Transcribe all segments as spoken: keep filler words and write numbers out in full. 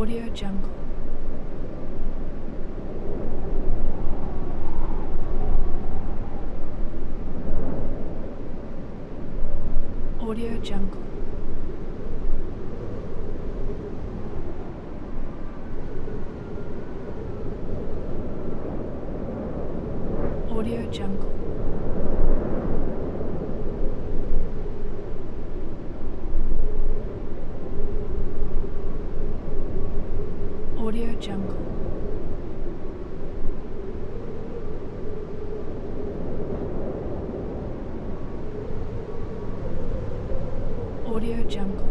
Audio Jungle. Audio Jungle. Audio Jungle. Audio Jungle. Audio Jungle.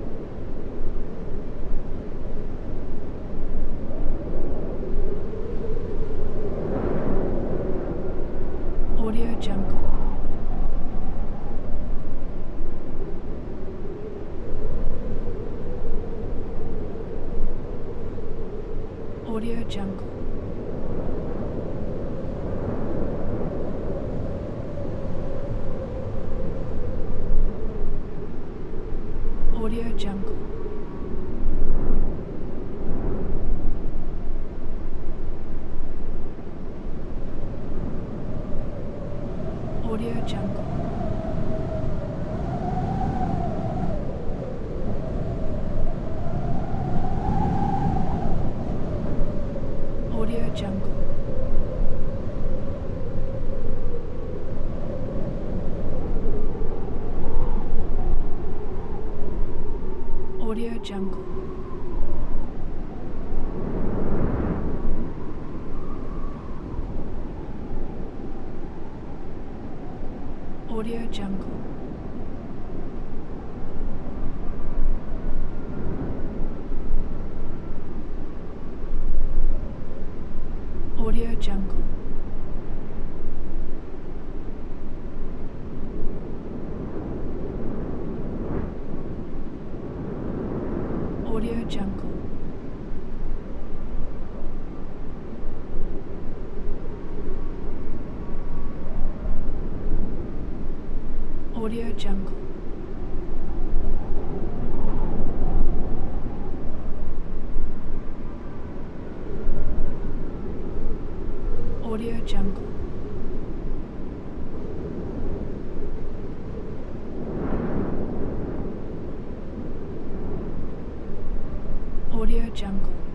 Audio Jungle. Audio Jungle. Audio Jungle. Audio Jungle. Audio Jungle. Audio Jungle. Audio Jungle. Audio Jungle. Audio Jungle. Audio Jungle. Audio Jungle. Audio Jungle.